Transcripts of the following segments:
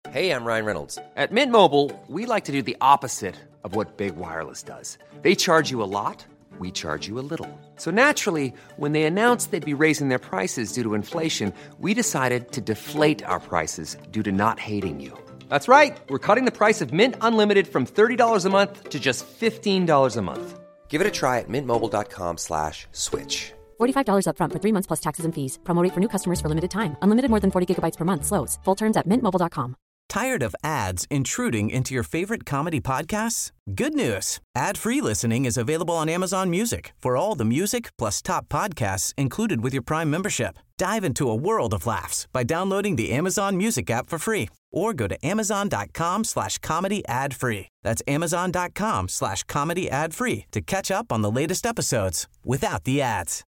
Hey, I'm Ryan Reynolds. At Mint Mobile, we like to do the opposite of what Big Wireless does. They charge you a lot, we charge you a little. So naturally, when they announced they'd be raising their prices due to inflation, we decided to deflate our prices due to not hating you. That's right. We're cutting the price of Mint Unlimited from $30 a month to just $15 a month. Give it a try at mintmobile.com/switch. $45 up front for 3 months plus taxes and fees. Promo rate for new customers for limited time. Unlimited more than 40 gigabytes per month. Slows full terms at mintmobile.com. Tired of ads intruding into your favorite comedy podcasts? Good news. Ad-free listening is available on Amazon Music for all the music plus top podcasts included with your Prime membership. Dive into a world of laughs by downloading the Amazon Music app for free or go to amazon.com/comedy ad-free. That's amazon.com/comedy ad-free to catch up on the latest episodes without the ads.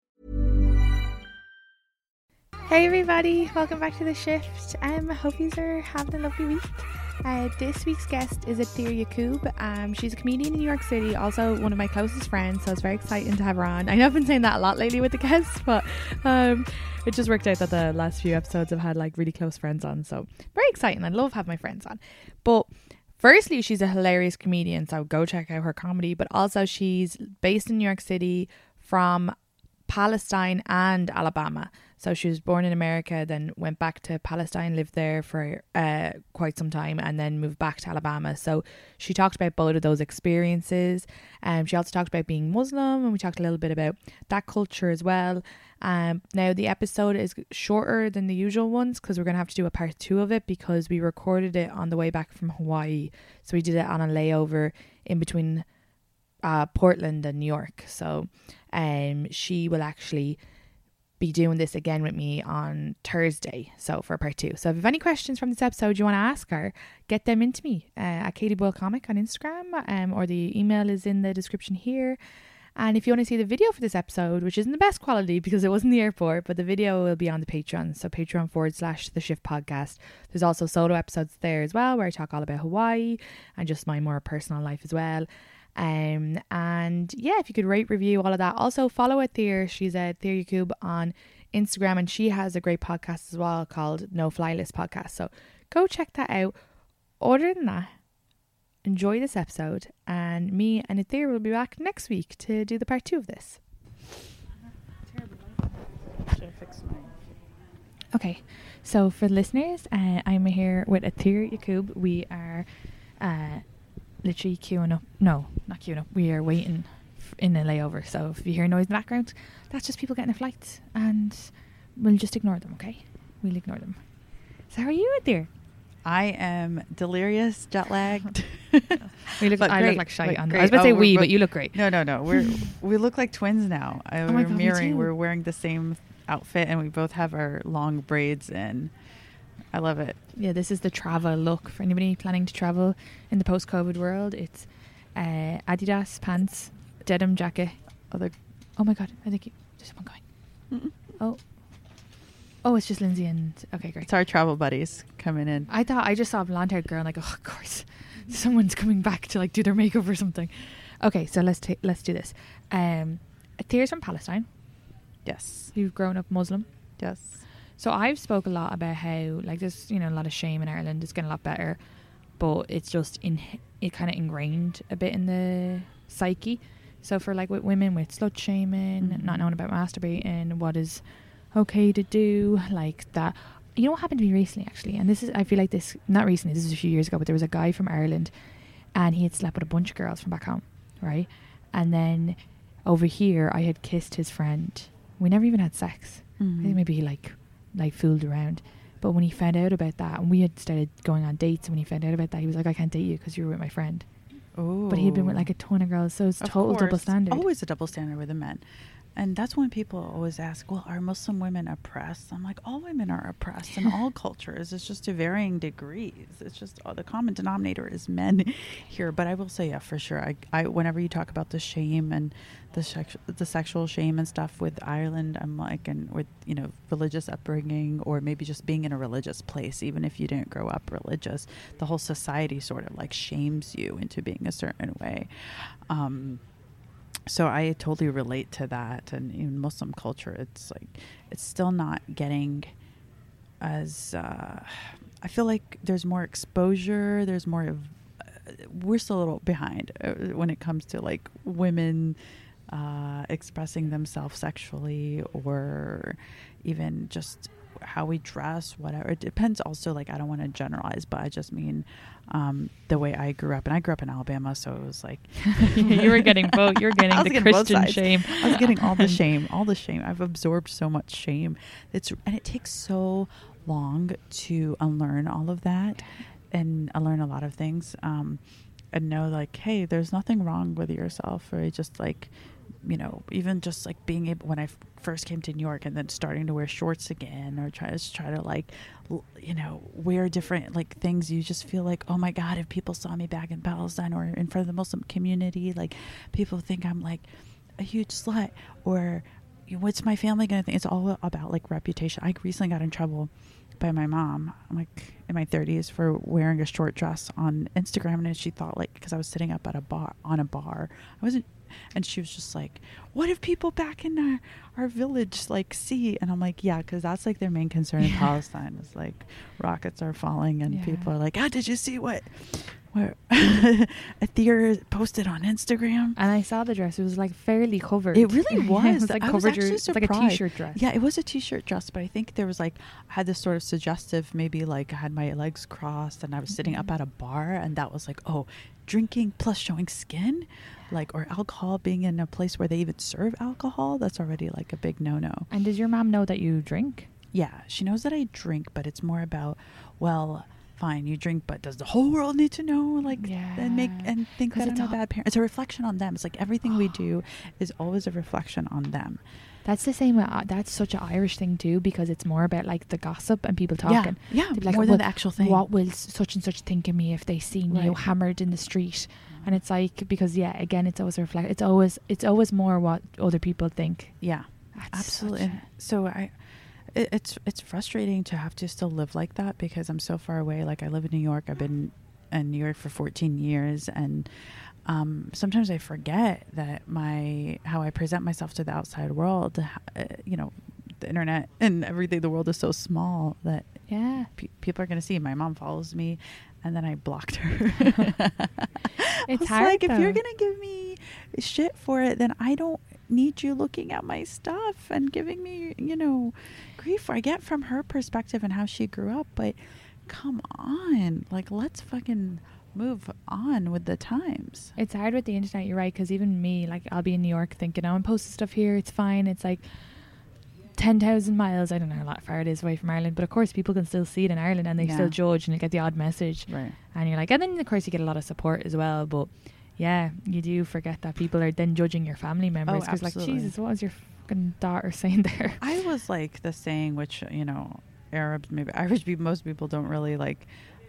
Hey everybody, welcome back to The Shift. I hope you are having a lovely week. This week's guest is Athir Yacoub. She's a comedian in New York City, also one of my closest friends, so it's very exciting to have her on. I know I've been saying that a lot lately with the guests, but it just worked out that the last few episodes I've had like really close friends on, so very exciting. I love having my friends on. But firstly, she's a hilarious comedian, so go check out her comedy, but also she's based in New York City from Palestine and Alabama. So she was born in America, then went back to Palestine, lived there for quite some time, and then moved back to Alabama. So she talked about both of those experiences. She also talked about being Muslim, and we talked a little bit about that culture as well. Now the episode is shorter than the usual ones because we're going to have to do a part 2 of it because we recorded it on the way back from Hawaii. So we did it on a layover in between Portland and New York. So she will actually be doing this again with me on Thursday, so for part 2. So if you have any questions from this episode you want to ask her, get them into me at Katie Boyle Comic on Instagram, or the email is in the description here. And if you want to see the video for this episode, which isn't the best quality because it was in the airport, but the video will be on the Patreon, so Patreon.com/The Shift Podcast. There's also solo episodes there as well where I talk all about Hawaii and just my more personal life as well. And yeah, if you could rate, review, all of that. Also follow Athir. She's Athir Yacoub on Instagram, and she has a great podcast as well called No Fly List Podcast. So go check that out. Other than that, enjoy this episode, and me and Athir will be back next week to do the part 2 of this. Okay, so for the listeners, I'm here with Athir Yacoub. We are literally queuing up. No, not queuing up. We are waiting in a layover. So if you hear noise in the background, that's just people getting a flight, and we'll just ignore them, okay? We'll ignore them. So how are you, Athir? I am delirious, jet lagged. I look like shite on there. I was about to say but you look great. No. We look like twins now. We're mirroring. We're wearing the same outfit, and we both have our long braids in. I love it. Yeah, this is the travel look for anybody planning to travel in the post-COVID world. It's Adidas pants, denim jacket. Oh my God, I think there's someone going. Oh, it's just Lindsay and... Okay, great. It's our travel buddies coming in. I just saw a blonde-haired girl and like, oh, of course, someone's coming back to like do their makeup or something. Okay, so let's do this. Athir's from Palestine. Yes. You've grown up Muslim. Yes. So I've spoke a lot about how like there's a lot of shame in Ireland. It's getting a lot better, but it's just it kind of ingrained a bit in the psyche. So for like with women with slut shaming, not knowing about masturbating, what is okay to do, like that. You know what happened to me recently actually, and this is, I feel like this, not recently, this is a few years ago, but there was a guy from Ireland and he had slept with a bunch of girls from back home, right? And then over here I had kissed his friend. We never even had sex. I think maybe he like fooled around, but when he found out about that, and we had started going on dates, and when he found out about that, he was like, I can't date you because you were with my friend. Oh, but he'd been with like a ton of girls, so it's total double standard. Always a double standard with the men. And that's when people always ask, well, are Muslim women oppressed? I'm like, all women are oppressed in all cultures. It's just to varying degrees. It's just the common denominator is men here. But I will say, yeah, for sure. I whenever you talk about the shame and the sexual shame and stuff with Ireland, I'm like, and with, religious upbringing, or maybe just being in a religious place, even if you didn't grow up religious, the whole society sort of like shames you into being a certain way. So I totally relate to that. And in Muslim culture, it's like, it's still not getting as I feel like there's more exposure. There's more of, we're still a little behind when it comes to like women expressing themselves sexually, or even just how we dress, whatever. It depends also, like, I don't want to generalize, but I just mean the way I grew up. And I grew up in Alabama, so it was like you were getting both. You're getting the Christian shame. I was getting all the shame. I've absorbed so much shame. And it takes so long to unlearn all of that and unlearn a lot of things, and know, like, hey, there's nothing wrong with yourself, or just like, you know, even just like being able, when I first came to New York and then starting to wear shorts again, or try to like, you know, wear different like things, you just feel like, oh my God, if people saw me back in Palestine or in front of the Muslim community, like, people think I'm like a huge slut, or what's my family going to think? It's all about like reputation. I recently got in trouble by my mom. I'm like in my 30s for wearing a short dress on Instagram, and she thought, like, because I was sitting up at a bar, I wasn't. And she was just like, what if people back in our village like see? And I'm like, yeah, because that's like their main concern in Palestine is like rockets are falling, and people are like, did you see what Athir posted on Instagram? And I saw the dress. It was like fairly covered. It really was. It was like covered. It's like a t-shirt dress. Yeah, it was a t-shirt dress, but I think there was like, I had this sort of suggestive, maybe like I had my legs crossed and I was sitting up at a bar, and that was like, oh, drinking plus showing skin, like, or alcohol, being in a place where they even serve alcohol, that's already like a big no-no. And does your mom know that you drink? Yeah, she knows that I drink, but it's more about, well, fine, you drink, but does the whole world need to know? Like, and think that I'm a bad parent? It's a reflection on them. It's like everything we do is always a reflection on them. That's the same. That's such an Irish thing too, because it's more about like the gossip and people talking. Yeah, like, more than the actual thing. What will such and such think of me if they see me hammered in the street? And it's like, because again, it's always reflect. It's always more what other people think. Yeah, absolutely. So it's frustrating to have to still live like that, because I'm so far away. Like, I live in New York. I've been in New York for 14 years, and sometimes I forget that how I present myself to the outside world, you know, the internet and everything, the world is so small that people are going to see. My mom follows me, and then I blocked her. It's hard, like, if you're going to give me shit for it, then I don't need you looking at my stuff and giving me, you know, grief. I get from her perspective and how she grew up, but come on, like, let's fucking move on with the times. It's hard with the internet, you're right, because even me, like, I'll be in New York thinking, I'm posting stuff here, it's fine, it's like 10,000 miles, I don't know how far it is away from Ireland, but of course people can still see it in Ireland, and they still judge, and you get the odd message, right? And you're like, and then of course you get a lot of support as well, but yeah, you do forget that people are then judging your family members, because like, Jesus, what was your fucking daughter saying there? I was like, the saying, which, you know, Arabs, maybe Irish people, most people don't really like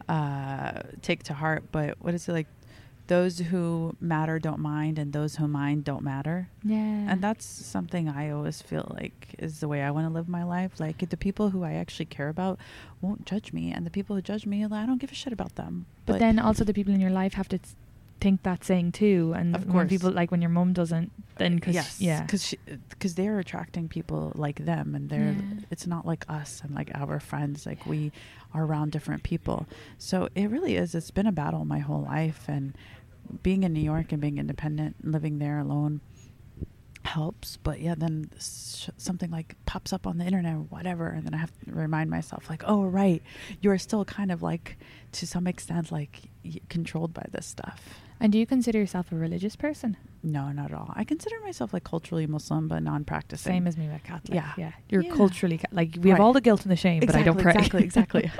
take to heart, but what is it, like, those who matter don't mind, and those who mind don't matter. Yeah. And that's something I always feel like is the way I want to live my life. Like, the people who I actually care about won't judge me, and the people who judge me, I don't give a shit about them. But then also the people in your life have to think that saying too, and of course, when people, like, when your mum doesn't, then because they're attracting people like them, and it's not like us and like our friends, like, we are around different people. So it really is, it's been a battle my whole life, and being in New York and being independent and living there alone helps, but then something like pops up on the internet or whatever, and then I have to remind myself, like, oh right, you're still kind of like, to some extent, like, controlled by this stuff. And do you consider yourself a religious person? No, not at all. I consider myself like culturally Muslim, but non-practicing. Same as me, like Catholic. Yeah. You're culturally, like, we have all the guilt and the shame, but I don't pray. Exactly.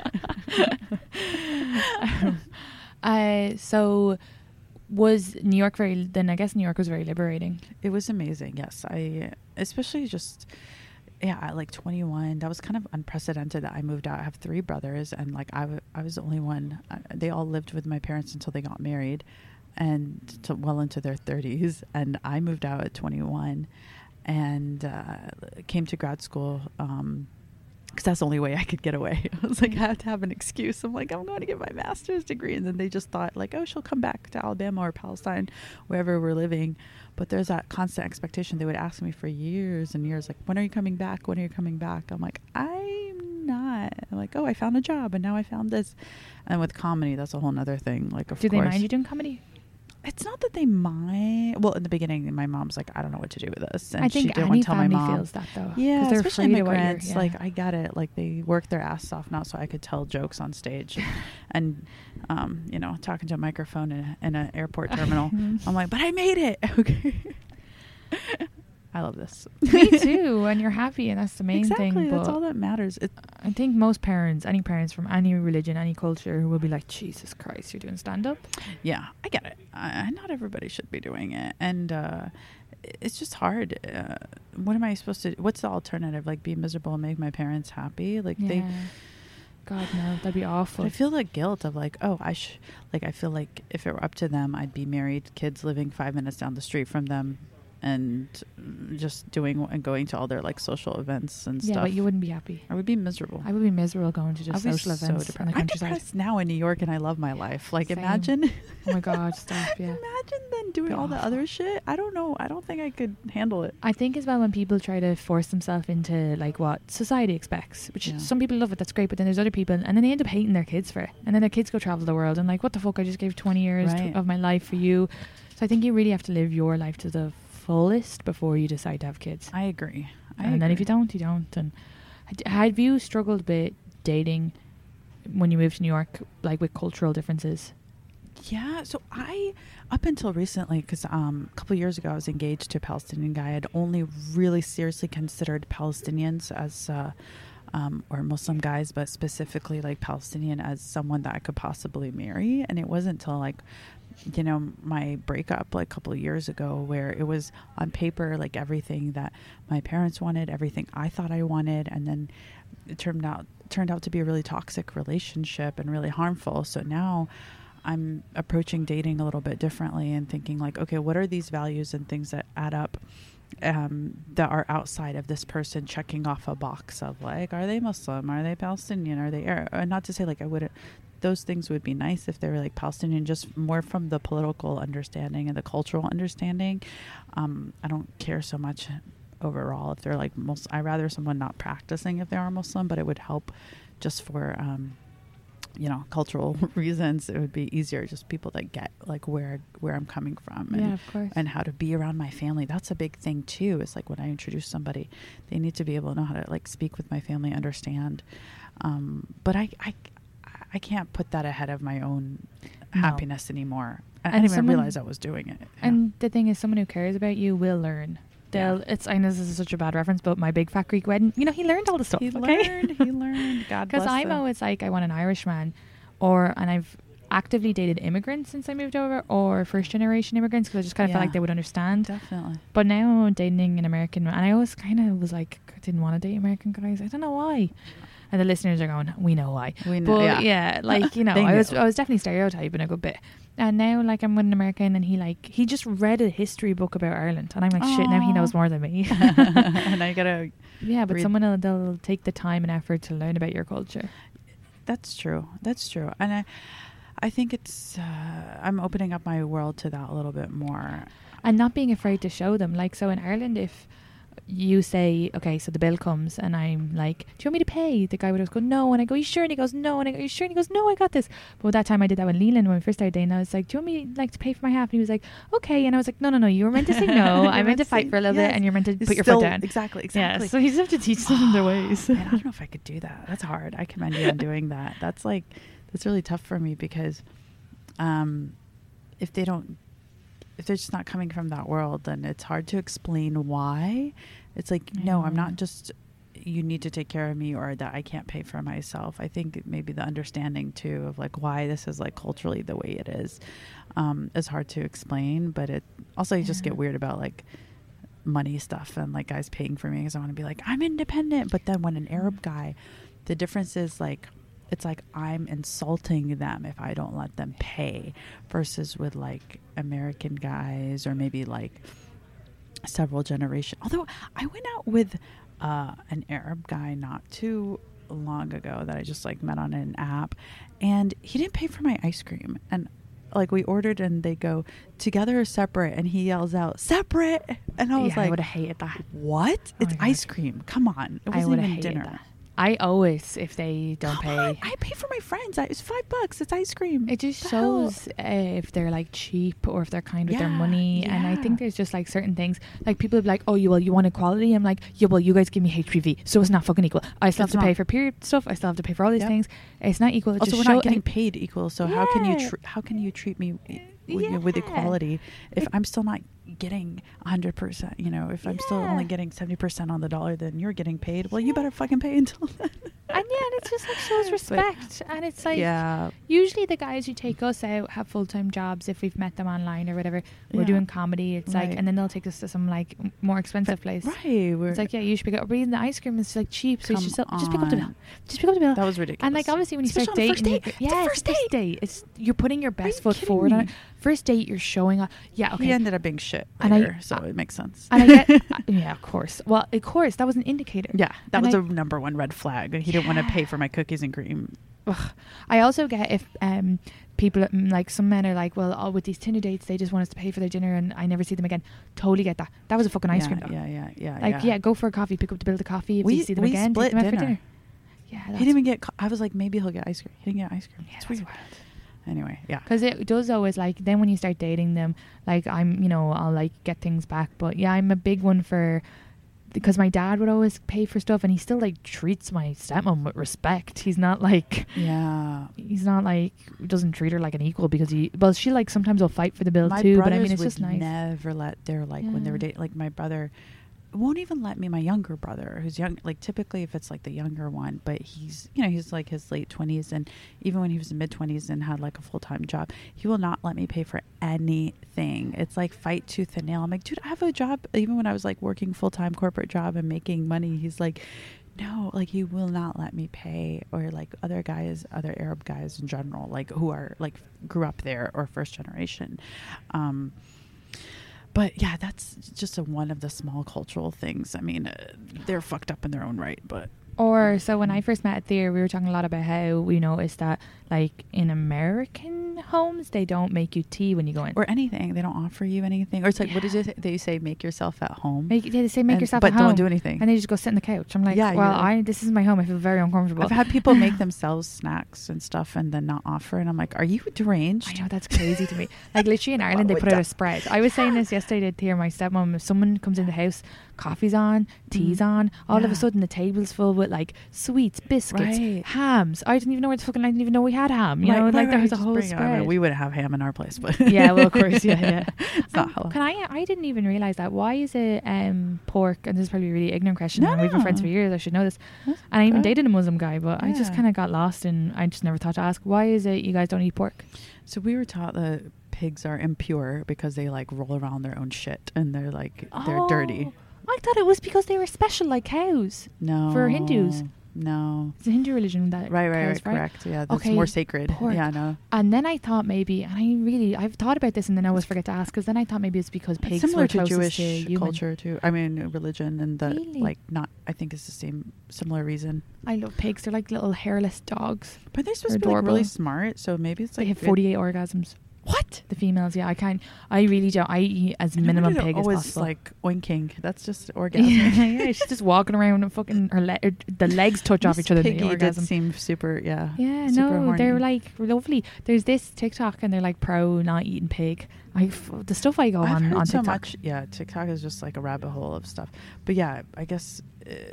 So was New York I guess New York was very liberating. It was amazing, yes. Especially just, at like 21, that was kind of unprecedented that I moved out. I have 3 brothers, and like, I was the only one. They all lived with my parents until they got married, and well into their 30s, and I moved out at 21 and came to grad school because that's the only way I could get away. I was like, I have to have an excuse. I'm like, I'm going to get my master's degree. And then they just thought, like, oh, she'll come back to Alabama or Palestine, wherever we're living. But there's that constant expectation. They would ask me for years and years, like, when are you coming back? When are you coming back? I'm like, I'm not. that? Like, oh, I found a job and now I found this. And with comedy, that's a whole nother thing. Like, of Do course. they mind you doing comedy? It's not that they mind. Well, in the beginning, my mom's like, I don't know what to do with this. And I she think didn't any want to tell my family mom. feels that though. Yeah, 'Cause they're especially afraid of what you're- immigrants. yeah. Like, I get it. Like, they work their ass off not so I could tell jokes on stage, and you know, talking to a microphone in an airport terminal. I'm like, but I made it. Okay. I love this. Me too, and you're happy, and that's the main Exactly, thing. that's but all that matters. I think most parents, any parents from any religion, any culture, will be like, Jesus Christ, you're doing stand-up. Yeah, I get it. Not everybody should be doing it, and it's just hard. What am I supposed to? What's the alternative? Like, be miserable and make my parents happy? Like they. God no, that'd be awful. But I feel like guilt of like, oh, I feel like if it were up to them, I'd be married, kids living 5 minutes down the street from them, and just doing and going to all their like social events and yeah, stuff. but you wouldn't be happy. I would be miserable. I would be miserable going to just I'd be social so events in depressed. the I'm countryside. depressed now in New York, and I love my life. Like, Same. imagine. Oh my God, stop! Yeah. Imagine then doing Be all the awful. other shit. I don't know. I don't think I could handle it. I think as well when people try to force themselves into like what society expects, which Yeah. some people love it, that's great, but then there's other people, and then they end up hating their kids for it, and then their kids go travel the world and like, what the fuck, I just gave 20 years Right. of my life for you. So I think you really have to live your life to the fullest before you decide to have kids. I agree. And then if you don't, you don't. And have you struggled with dating when you moved to New York, like with cultural differences? Yeah, so I, up until recently, because a couple of years ago I was engaged to a Palestinian guy. I'd only really seriously considered Palestinians as, or Muslim guys, but specifically like Palestinian as someone that I could possibly marry. And it wasn't until like, you know, my breakup like a couple of years ago where it was on paper like everything that my parents wanted, everything I thought I wanted, and then it turned out to be a really toxic relationship and really harmful. So now I'm approaching dating a little bit differently and thinking like, okay, what are these values and things that add up that are outside of this person checking off a box of like, are they Muslim? Are they Palestinian? Are they Arab? Not to say like I wouldn't, those things would be nice if they were like Palestinian, just more from the political understanding and the cultural understanding. I don't care so much overall if they're like Muslim. I'd rather someone not practicing if they are Muslim, but it would help just for you know, cultural reasons. It would be easier, just people that get like where I'm coming from, and, Yeah, of course. and how to be around my family. That's a big thing too. It's like when I introduce somebody, they need to be able to know how to like speak with my family, understand. But I can't put that ahead of my own happiness anymore. I didn't even realize I was doing it. And the thing is, someone who cares about you will learn. I know this is such a bad reference, but my big fat Greek wedding, you know, he learned all the stuff. He okay? learned. God bless Because I'm him. always like, I want an Irish man, and I've actively dated immigrants since I moved over, or first generation immigrants, because I just kind of felt Yeah. like they would understand. Definitely. But now I'm dating an American man, and I always kind of was like, I didn't want to date American guys. I don't know why. And the listeners are going, we know why. We know, But yeah. like, you know, They I was know. definitely stereotyping a good bit. And now, like, I'm with an American, and he just read a history book about Ireland, and I'm like, shit, now he knows more than me. And I gotta. Yeah, but read- someone they'll take the time and effort to learn about your culture. That's true. And I think it's. I'm opening up my world to that a little bit more. And not being afraid to show them. Like, so in Ireland, if you say, okay, so the bill comes, and I'm like, do you want me to pay? The guy would always go, no. And I go, you sure? And he goes, no. And I go, you sure? And he goes, no, I got this. But that time I did that with Leland when we first started dating. I was like, do you want me like to pay for my half? And he was like, okay. And I was like, no. You were meant to say no. I meant to fight for a little bit, and you're meant to put your foot down. Exactly. Yeah, so you just have to teach them their ways. Man, I don't know if I could do that. That's hard. I commend you on doing that. That's really tough for me because if they're just not coming from that world, then it's hard to explain why. It's like, no, I'm not just, you need to take care of me, or that I can't pay for myself. I think maybe the understanding too of like why this is like culturally the way it is hard to explain. But it also, you just get weird about like money stuff and like guys paying for me because I want to be like, I'm independent. But then when an Arab guy, the difference is like, it's like I'm insulting them if I don't let them pay, versus with like American guys or maybe like several generations. Although I went out with an Arab guy not too long ago that I just like met on an app, and he didn't pay for my ice cream. And like we ordered and they go together or separate, and he yells out separate, and I was I like, would have hated that. what? Oh It's my God. ice cream. Come on. It I wasn't would have even hated dinner. that. I owe it if they don't Come pay. on, I pay for my friends. It's $5. It's ice cream. It just The hell? shows if they're like cheap or if they're kind with their Yeah, money. And I yeah. think there's just like certain things, like people be like, oh, you want equality? I'm like, yeah, well, you guys give me HPV, so it's not fucking equal. I still It's have to pay not. for period stuff. I still have to pay for all these Yep. things. It's not equal. It Also, just we're show- not getting paid equal. So how can Yeah. how can you treat me with Yeah. equality if I'm still not getting 100%? You know, if I'm still only Yeah. getting 70% on the dollar, then you're getting paid. Well, you better fucking pay until then. And yeah, and it's just like shows respect. And it's like, yeah. usually the guys who take us out have full-time jobs if we've met them online or whatever. We're Yeah. doing comedy. It's like, Right. and then they'll take us to some like more expensive place. Right. It's like, yeah, you should pick up. But even the ice cream is like cheap, so you Come should just pick up the bill. on. Just pick up the bill. That was ridiculous. And like obviously when you start Especially on the dating, first date. yeah, It's the it's first the first date. date. It's you're putting your best you foot kidding forward on me? it. First date, you're showing up. Yeah, okay. He ended up being shit And I- later, so it makes sense. And I get, yeah, of course. Well, of course, that was an indicator. yeah, that and was I- a number one red flag. He didn't want to pay for my cookies and cream. Ugh. I also get if people like some men are like, well, oh, with these Tinder dates, they just want us to pay for their dinner and I never see them again. Totally get that. That was a fucking ice cream though. Yeah. Like, yeah, go for a coffee, pick up the bill of the coffee. If We- you see them we again, split take them out for dinner. dinner. Yeah, He that's didn't even get. I was like, maybe he'll get ice cream. He didn't get ice cream. yeah, It's that's weird. wild. Anyway, yeah. Because it does always like then when you start dating them, like I'll like get things back. But yeah, I'm a big one for, because my dad would always pay for stuff and he still like treats my stepmom with respect. He's not like doesn't treat her like an equal because she like sometimes will fight for the bill My too. brothers But I mean it's would just nice. never let their when they were Yeah. dating. Like my brother won't even let me. My younger brother, who's young, like typically if it's like the younger one, but he's like his late 20s, and even when he was in mid 20s and had like a full-time job, he will not let me pay for anything. It's like fight tooth and nail. I'm like, dude, I have a job. Even when I was like working full-time corporate job and making money, he's like, no, like he will not let me pay. Or like other Arab guys in general, like who are like grew up there or first generation. But yeah, that's just one of the small cultural things. I mean, they're fucked up in their own right, but Or so when I first met Thea, we were talking a lot about how we noticed that like in American homes they don't make you tea when you go in. or anything. They don't offer you anything. Or it's like, what is it? They say make yourself at home. They say make And- yourself but at home. don't do anything. And they just go sit on the couch. I'm like, Yeah, well, you're like- this is my home. I feel very uncomfortable. I've had people make themselves snacks and stuff and then not offer, and I'm like, are you deranged? I know, that's crazy to me. Like literally in Ireland, they would put out that- a spread. I was saying this yesterday to hear my stepmom. If someone comes in the house, coffee's on, tea's on, all of Yeah. a sudden the table's full with like sweets, biscuits, Right. hams. I didn't even know where the fucking. I didn't even know we had ham. You know, like there was a Just whole bring it. I mean, spread. we wouldn't have ham in our place, but Yeah, well, of course, yeah. It's not halal. Can I didn't even realize that. Why is it pork? And this is probably a really ignorant question. No, and we've been friends no. for years. I should know this. That's And I even good. dated a Muslim guy, but I just Yeah. kind of got lost and I just never thought to ask. Why is it you guys don't eat pork? So we were taught that pigs are impure because they like roll around their own shit and they're like they're dirty. Oh, I thought it was because they were special like cows. No, For Hindus. No. It's a Hindu religion that Right, cows, correct. Yeah, that's Okay, more sacred. pork. Yeah, no. And then I thought maybe, and I've thought about this and then I always forget to ask, because then I thought maybe it's because It's pigs similar were to closest Jewish to human. culture too. I mean, religion and the Really? like. Not. I think it's the similar reason. I love pigs. They're like little hairless dogs. But they're supposed They're to be like really adorable. smart. So maybe it's They like have 48 orgasms. What? The females, yeah. I really don't. I eat as minimum pig as always possible. like oinking. That's just orgasm. yeah, she's just walking around and fucking the legs touch off Miss each other. in the Piggy did orgasm. seem super. Yeah. Yeah, super no, horny. they're like lovely. There's this TikTok and they're like pro not eating pig. The stuff I go I've on heard so TikTok. much. Yeah, TikTok is just like a rabbit hole of stuff. But yeah, I guess.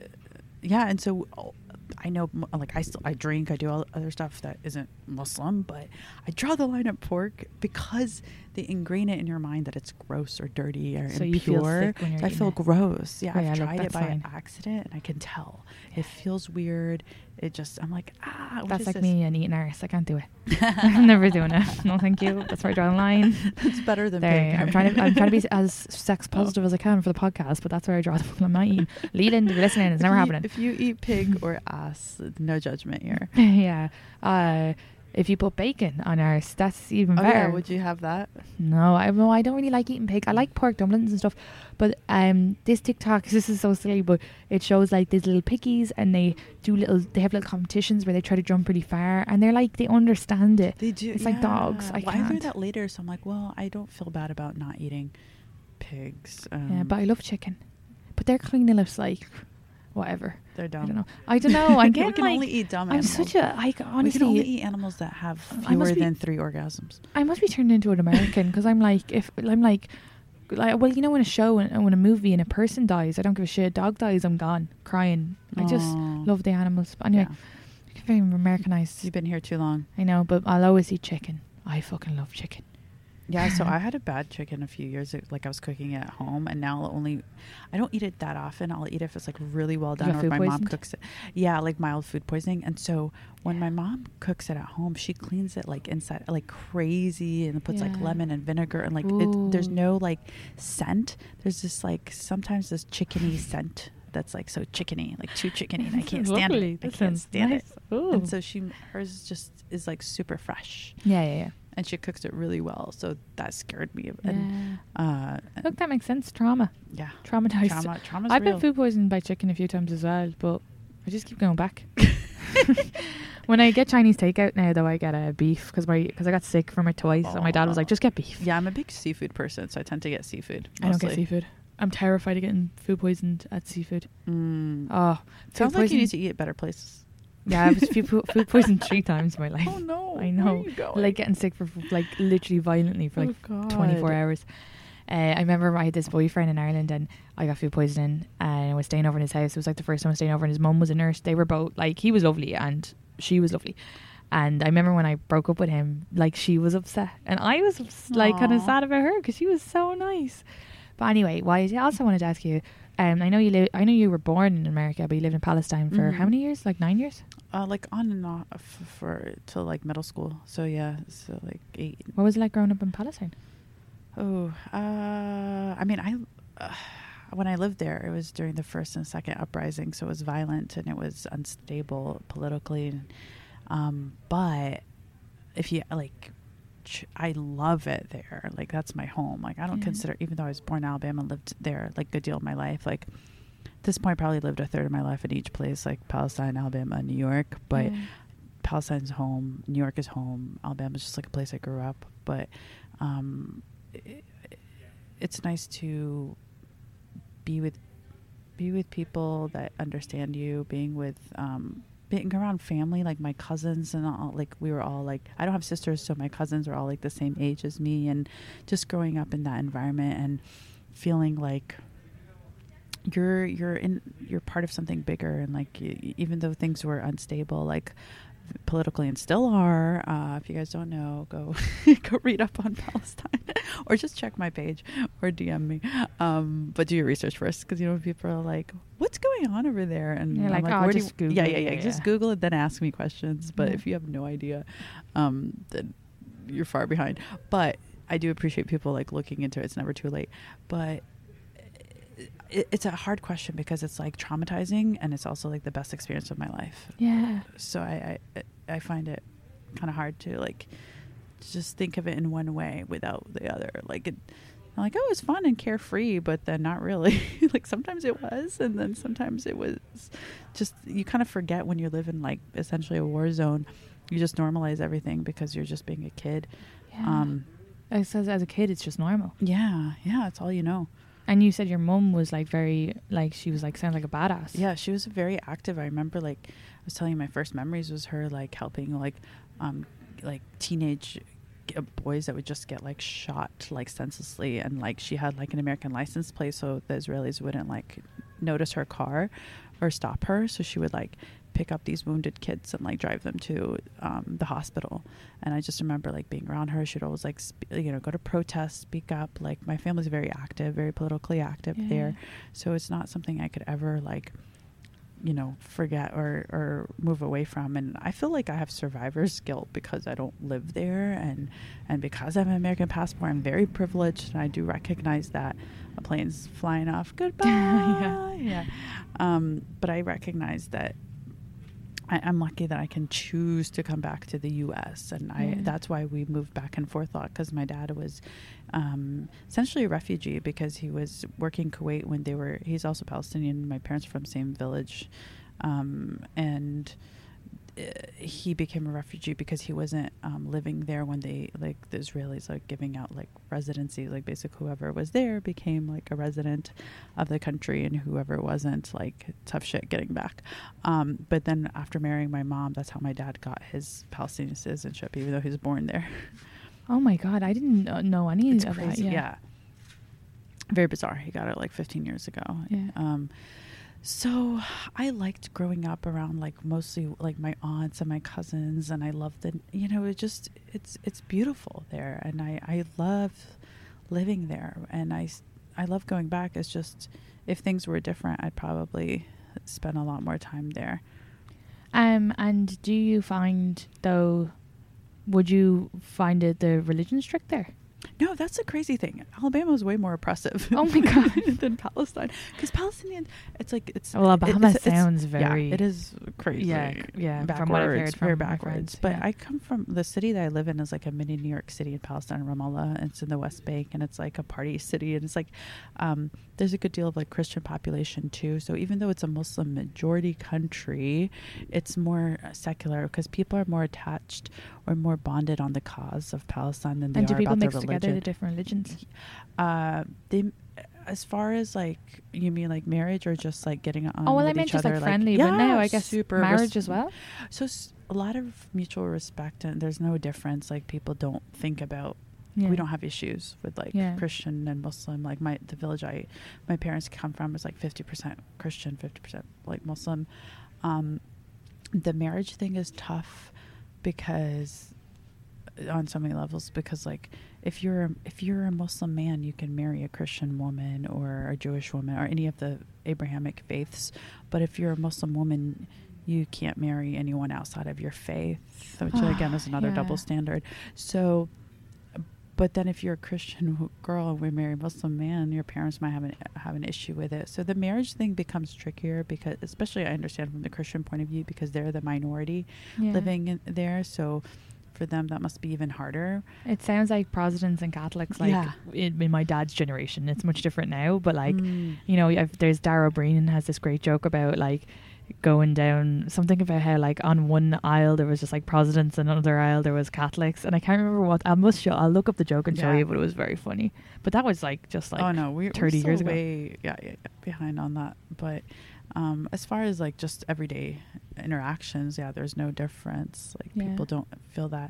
Yeah, and so I know, like I drink, I do all other stuff that isn't Muslim, but I draw the line at pork because they ingrain it in your mind that it's gross or dirty or So impure. you feel sick when you're I eating feel it. gross. Yeah, Oh, yeah, I've look, tried it that's by fine. accident and I can tell. It feels weird. It just, I'm like, what That's is like this? me and eating arse. I can't do it. I'm never doing it. No, thank you. That's where I draw the line. It's better than There, pig. I'm trying to be as sex positive as I can for the podcast, but that's where I draw the line. I'm not eating. Leland, if you're listening, it's never happening. If you eat pig or ass, no judgment here. Yeah. If you put bacon on ours, that's even Oh better. yeah, would you have that? No, I don't really like eating pig. I like pork dumplings and stuff, but this TikTok, this is so silly, but it shows like these little piggies and they have little competitions where they try to jump really far, and they're like they understand it. They do. It's like dogs. I Well, I learned can't. that later, so I'm like, well, I don't feel bad about not eating pigs. Yeah, but I love chicken. But they're kind of like whatever. They're dumb. I don't know. I'm getting we can like, only eat dumb I'm animals. such a, I honestly, we can only eat animals that have I must fewer be- than 3 orgasms. I must be turned into an American because I'm like, well, you know, when a show and when a movie and a person dies, I don't give a shit. A dog dies, I'm gone crying. I just Aw. love the animals. But anyway, Yeah. very Americanized. You've been here too long. I know, but I'll always eat chicken. I fucking love chicken. Yeah, so I had a bad chicken a few years ago. Like, I was cooking it at home, and now I don't eat it that often. I'll eat it if it's like really well done, got or if food my mom poisoned? cooks it. Yeah, like mild food poisoning. And so when my mom cooks it at home, she cleans it like inside like crazy, and puts like Yeah. lemon and vinegar, and like there's Ooh. no like scent. There's just like sometimes this chickeny scent that's like so chickeny, like too chickeny, and I can't stand Lovely. it. I That can't sounds stand nice. it. Ooh. And so hers just is like super fresh. Yeah. And she cooks it really well, so that scared me. And, Look, that makes sense. Trauma. yeah, Traumatized. trauma's I've real. been food poisoned by chicken a few times as well, but I just keep going back. When I get Chinese takeout now, though, I get a beef because I got sick from it twice, and my dad was like, "Just get beef." Yeah, I'm a big seafood person, so I tend to get seafood. I don't get mostly. seafood. I'm terrified of getting food poisoned at seafood. Mm. Oh, Sounds food like you need poison- to eat at better places. Yeah, I was food poisoned 3 times in my life. Oh no! I know. Where are you going? Like getting sick for like literally violently for like Oh, God. 24 hours. I remember I had this boyfriend in Ireland and I got food poisoning and I was staying over in his house. It was like the first time I was staying over and his mum was a nurse. They were both like, he was lovely and she was lovely. And I remember when I broke up with him, like she was upset and I was like kind of Aw. sad about her because she was so nice. But anyway, I also wanted to ask you, I know you were born in America, but you lived in Palestine for Mhm. how many years? Like 9 years? Like on and off for till like middle school. So yeah, so like 8. What was it like growing up in Palestine? Oh, I mean, when I lived there, it was during the first and second uprising, so it was violent and it was unstable politically. But if you like, I love it there. Like that's my home. Like I don't Yeah. consider, even though I was born in Alabama and lived there like a good deal of my life. Like at this point, I probably lived a third of my life in each place, like Palestine, Alabama, New York. But Yeah. Palestine's home, New York is home, Alabama's just like a place I grew up. But it's nice to be with people that understand you, being around family, like my cousins and all, like we were all like, I don't have sisters, so my cousins are all like the same age as me, and just growing up in that environment and feeling like you're part of something bigger, and like even though things were unstable, like politically and still are, if you guys don't know, go read up on Palestine or just check my page or DM me, but do your research first, because people are like, what's going on over there, and You're I'm like, like, oh, where do just you, Google yeah, it, just yeah. Google it, then ask me questions. But Yeah. if you have no idea, then you're far behind. But I do appreciate people like looking into it. It's never too late. But it's a hard question because it's like traumatizing, and it's also like the best experience of my life. Yeah. So I find it kind of hard to like just think of it in one way without the other. Like I'm like, oh, it was fun and carefree, but then not really. Like sometimes it was, and then sometimes it was just, you kind of forget when you live in like essentially a war zone. You just normalize everything because you're just being a kid. Yeah. I says as a kid, it's just normal. Yeah, it's all you know. And you said your mum was like very, like she was like, sounds like a badass. Yeah, she was very active. I remember like I was telling you, my first memories was her like helping like teenage boys that would just get like shot like senselessly, and like she had like an American license plate, so the Israelis wouldn't like notice her car or stop her, so she would like pick up these wounded kids and like drive them to the hospital. And I just remember like being around her. She'd always like go to protests, speak up. Like my family's very active, very politically active there, so it's not something I could ever like forget or move away from. And I feel like I have survivor's guilt because I don't live there, and because I have an American passport, I'm very privileged, and I do recognize that. A plane's flying off, goodbye. Yeah. But I recognize that I'm lucky that I can choose to come back to the U.S. And that's why we moved back and forth a lot, because my dad was essentially a refugee because he was working in Kuwait when he's also Palestinian. My parents are from the same village. And he became a refugee because he wasn't living there when the Israelis like giving out like residency, like basically whoever was there became like a resident of the country, and whoever wasn't, like, tough shit getting back. But then after marrying my mom, that's how my dad got his Palestinian citizenship, even though he was born there. Oh my God, I didn't know any It's of crazy. that. Yeah. Very bizarre. He got it like 15 years ago. Yeah. So I liked growing up around like mostly like my aunts and my cousins, and I loved it's beautiful there, and I love living there, and I love going back. It's just, if things were different, I'd probably spend a lot more time there. And do you find, though, would you find the religion strict there? No, that's a crazy thing. Alabama is way more oppressive. Oh my God. than Palestine, because Palestinian, it's like Well, Alabama sounds very. Yeah, it is crazy. Yeah. Backwards, From what I've heard, very from my backwards. friends, But yeah. I come from the city that I live in is like a mini New York City in Palestine, Ramallah. And it's in the West Bank, and it's like a party city, and it's like there's a good deal of like Christian population too. So even though it's a Muslim majority country, it's more secular because people are more attached or more bonded on the cause of Palestine than they And do are people about mix their together religion. the different religions? They, as far as like, you mean like marriage or just like getting on? Oh well, I with meant each just other, like friendly, but now I guess super marriage as well. So a lot of mutual respect, and there's no difference. Like, people don't think about. Yeah. We don't have issues with like Yeah. Christian and Muslim. Like the village my parents come from is like 50% Christian, 50% like Muslim. The marriage thing is tough because on so many levels, because like if you're a Muslim man, you can marry a Christian woman or a Jewish woman or any of the Abrahamic faiths, but if you're a Muslim woman, you can't marry anyone outside of your faith, which again is another Yeah. double standard. So, but then if you're a Christian girl and we marry a Muslim man, your parents might have an issue with it. So the marriage thing becomes trickier, because especially I understand from the Christian point of view, because they're the minority Yeah. living there. So for them, that must be even harder. It sounds like Protestants and Catholics, like Yeah. in my dad's generation. It's much different now, but like, Mm. you know, there's Dara Breen has this great joke about like going down something about how like on one aisle there was just like Protestants and another aisle there was Catholics, and I can't remember what. I'll look up the joke and show Yeah. you, but it was very funny. But that was like just like oh no, we're 30 still years ago. way behind on that. But as far as like just everyday interactions, yeah, there's no difference. Like Yeah. people don't feel that.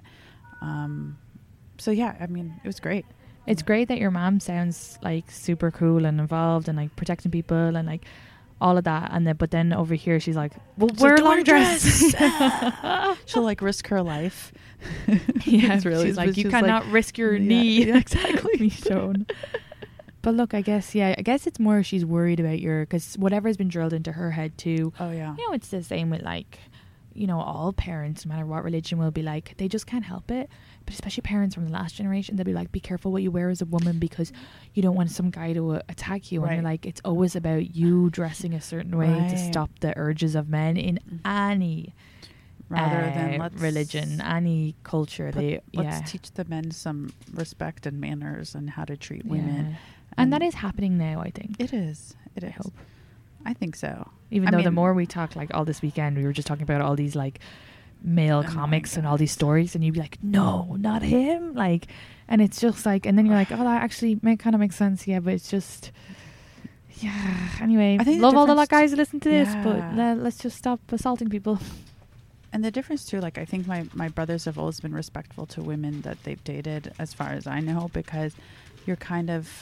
So yeah, I mean, it was great. It's great that your mom sounds like super cool and involved and like protecting people and like all of that, and then but then over here she's like, well, She's wear a like, long dress. She'll like risk her life. Yeah, It's really- she's like, you she's cannot risk your Yeah, knee. yeah, exactly. be shown. But look, I guess it's more she's worried about because whatever's been drilled into her head too. Oh yeah. You know, it's the same with like, you know, all parents, no matter what religion, will be like, they just can't help it. But especially parents from the last generation, they'll be like, be careful what you wear as a woman because you don't want some guy to attack you. And you're Right. like, it's always about you dressing a certain way to Right. stop the urges of men in any Rather than let's religion, any culture. let's teach the men some respect and manners and how to treat women. Yeah. And that is happening now, I think. It is. It is. hope. I think so. Even I though the mean- more we talk, like all this weekend, we were just talking about all these like male my comics and God. all these stories, and you'd be like, no, not him. Like, and it's just like, and then you're like, oh, that actually kind of makes sense. Yeah, but it's just, yeah. Anyway, I think the love all the difference- guys who listen to this, but Yeah. let's just stop assaulting people. And the difference too, like I think my brothers have always been respectful to women that they've dated, as far as I know, because you're kind of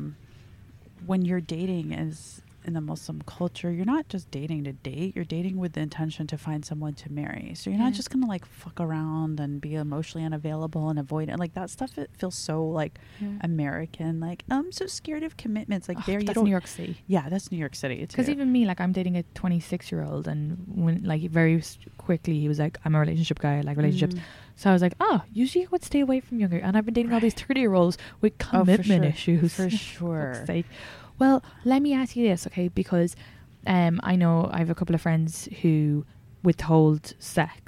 when you're dating as in the Muslim culture, you're not just dating to date, you're dating with the intention to find someone to marry. So you're Yeah. not just gonna like fuck around and be emotionally unavailable and avoid it. Like that stuff, it feels so like American. Like, I'm so scared of commitments. Like there, you that's don't. New York City. Yeah, that's New York City. Because too. even me, like, I'm dating a 26-year-old, and when like very quickly he was like, I'm a relationship guy, I like relationships. Mm. So I was like, oh, usually I would stay away from younger. And I've been dating all these 30-year-olds with Oh, for commitment sure. issues. For For sure. fuck's sake. Well, let me ask you this, okay? Because I know I have a couple of friends who withhold sex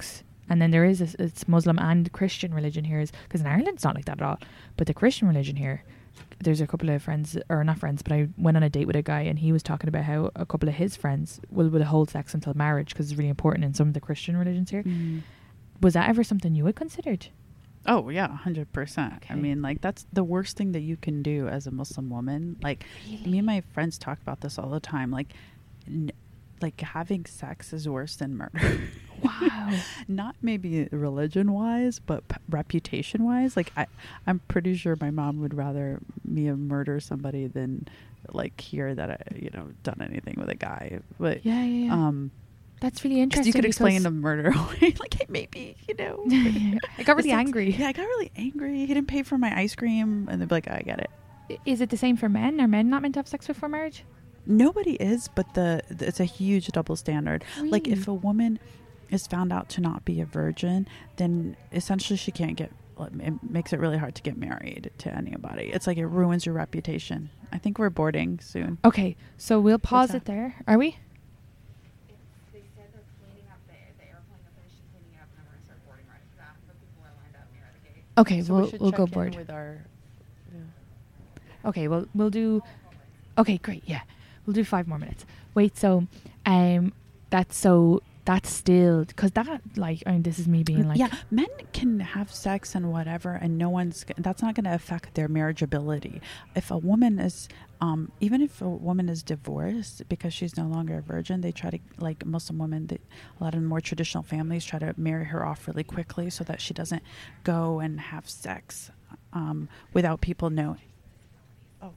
And then there is it's Muslim and Christian religion here, because in Ireland it's not like that at all. But the Christian religion here, there's a couple of friends, or not friends, but I went on a date with a guy and he was talking about how a couple of his friends will withhold sex until marriage because it's really important in some of the Christian religions here. Was that ever something you had considered? Oh yeah, 100%. Okay. I mean, like, that's the worst thing that you can do as a Muslim woman. Like, me and my friends talk about this all the time. Like, like having sex is worse than murder. Wow. Not maybe religion wise, but reputation wise. Like, I'm pretty sure my mom would rather me murder somebody than like hear that I, done anything with a guy. But Yeah. That's really interesting. you could explain the murder away. Like, hey, maybe, I got really angry. Yeah, I got really angry. He didn't pay for my ice cream. And they'd be like, I get it. Is it the same for men? Are men not meant to have sex before marriage? Nobody is, but it's a huge double standard. Like, Really? if a woman is found out to not be a virgin, then essentially she can't get, it makes it really hard to get married to anybody. It's like it ruins your reputation. I think we're boarding soon. Okay, so we'll pause that? it there. Are we? They said they're cleaning up the airplane. They're finishing cleaning up, and then we're gonna start boarding right after that. But people are lined up near the gate. Okay, So we should we'll check go in board. with our. Okay, well, we'll do... Okay, great, yeah. We'll do 5 more minutes. Wait, so, that's still... Because that, like, I mean, this is me being like... Yeah, men can have sex and whatever, and that's not going to affect their marriageability. If a woman is... even if a woman is divorced because she's no longer a virgin, they try to, like Muslim women, a lot of more traditional families try to marry her off really quickly so that she doesn't go and have sex without people knowing. Oh,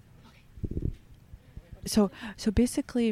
so basically,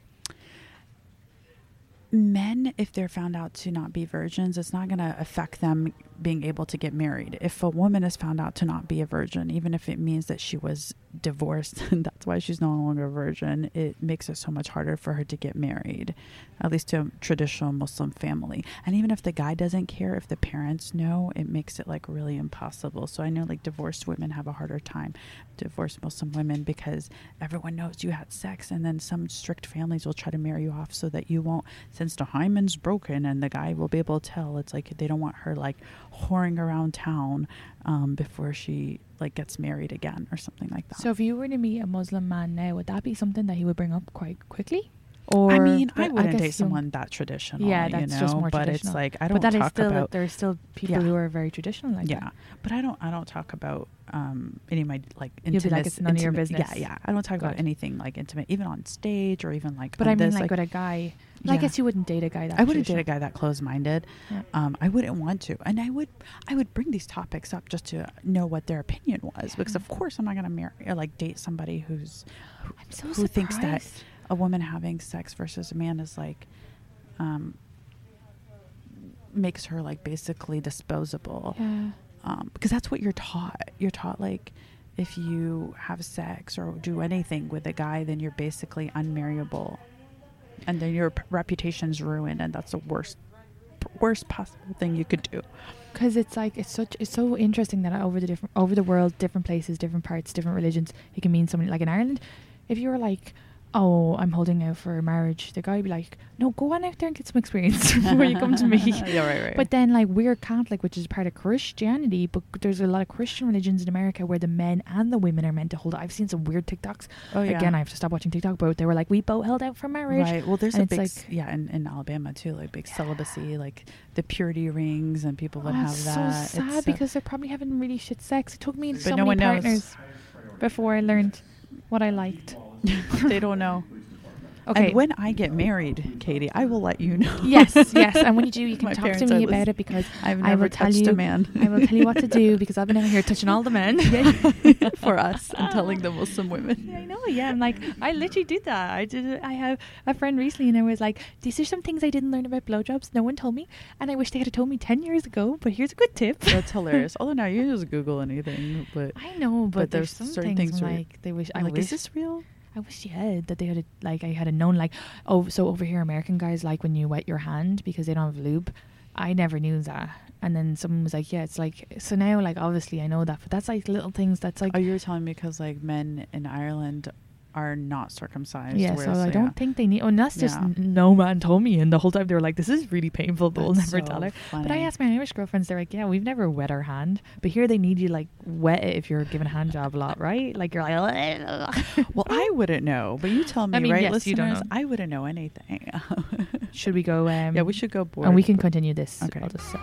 men, if they're found out to not be virgins, it's not going to affect them being able to get married. If a woman is found out to not be a virgin, even if it means that she was divorced and that's why she's no longer a virgin, it makes it so much harder for her to get married, at least to a traditional Muslim family. And even if the guy doesn't care, if the parents know, it makes it like really impossible. So I know like divorced women have a harder time, divorced Muslim women, because everyone knows you had sex, and then some strict families will try to marry you off so that you won't, since the hymen's broken, and the guy will be able to tell. It's like they don't want her like whoring around town before she like gets married again or something like that. So if you were to meet a Muslim man now, would that be something that he would bring up quite quickly? Or I mean, I but wouldn't guess date you- someone that traditional. Yeah, that's just more but traditional. it's like I don't but that is talk still about. there's still people Yeah. who are very traditional like that. But I don't talk about any of my like You'll be intimate. like, it's none of your business. Yeah. I don't talk about Good. anything like intimate, even on stage or even like. But on I mean, this, like with a guy, I Yeah. guess you wouldn't date a guy that I wouldn't date a traditional. guy that closed-minded. Yeah. I wouldn't want to, and I would bring these topics up just to know what their opinion was, because of course I'm not going to marry or like date somebody I'm so who thinks that surprised. a woman having sex versus a man is like makes her like basically disposable. Yeah. Because that's what you're taught. You're taught like if you have sex or do anything with a guy, then you're basically unmarriable, and then your reputation's ruined, and that's the worst possible thing you could do. Because it's like it's so interesting that over the world, different places, different parts, different religions, it can mean something. Like in Ireland, if you were like, oh, I'm holding out for marriage, the guy would be like, no, go on out there and get some experience before you come to me. Yeah, right. But then like we're Catholic, which is part of Christianity, but there's a lot of Christian religions in America where the men and the women are meant to hold out. I've seen some weird TikToks. Oh, yeah. Again, I have to stop watching TikTok, but they were like, we both held out for marriage. Right. Well, there's And a it's big, like- in Alabama too, like big celibacy, like the purity rings, and people that have it's that. so sad because they're probably having really shit sex. It took me so no many one knows. partners before I learned what I liked. They don't know. Okay. And when I get married, Katie, I will let you know. yes. And when you do, you can My talk to parents me are about it, because I've I never will tell touched you. a man. I will tell you what to do, because I've been out here touching all the men. for us and telling the Muslim women. Yeah, I know. Yeah, I'm like, I literally did that. I did it. I have a friend recently, and I was like, these are some things I didn't learn about blowjobs. No one told me, and I wish they had told me 10 years ago. But here's a good tip. That's hilarious. Although now you just Google anything, but I know, but there's some certain things, things where like they wish. I like, wish is this real? I wish you had that they had like I had known like, oh, so over here American guys like when you wet your hand because they don't have lube. I never knew that, and then someone was like, yeah, it's like, so now like obviously I know that, but that's like little things that's like, Oh, you were telling me because like men in Ireland are not circumcised. Yeah, so whereas, I don't think they need, unless just no man told me, and the whole time they were like, this is really painful, but we'll That's never so tell her. But I funny. asked my Irish girlfriends, they're like, yeah, we've never wet our hand, but here they need you like wet it if you're giving a hand job a lot, right? Like you're like, Well, I wouldn't know, but you tell me, I mean, right, yes, listeners? you don't know. I wouldn't know anything. should we go? Yeah, we should go board. and we can continue this. Okay. I'll just,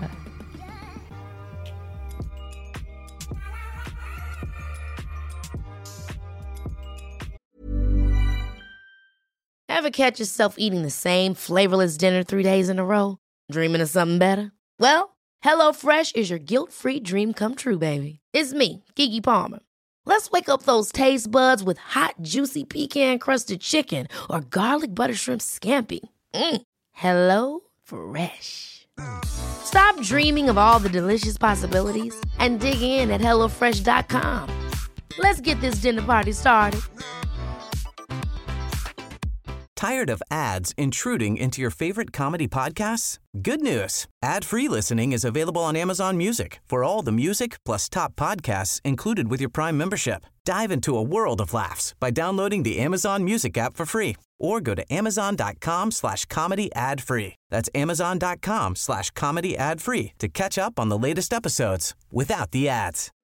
Ever catch yourself eating the same flavorless dinner 3 days in a row? Dreaming of something better? Well, HelloFresh is your guilt-free dream come true, baby. It's me, Keke Palmer. Let's wake up those taste buds with hot, juicy pecan-crusted chicken or garlic butter shrimp scampi. Hello Fresh. Stop dreaming of all the delicious possibilities and dig in at HelloFresh.com. Let's get this dinner party started. Tired of ads intruding into your favorite comedy podcasts? Good news. Ad-free listening is available on Amazon Music for all the music plus top podcasts included with your Prime membership. Dive into a world of laughs by downloading the Amazon Music app for free or go to amazon.com/comedy ad-free. That's amazon.com/comedy ad-free to catch up on the latest episodes without the ads.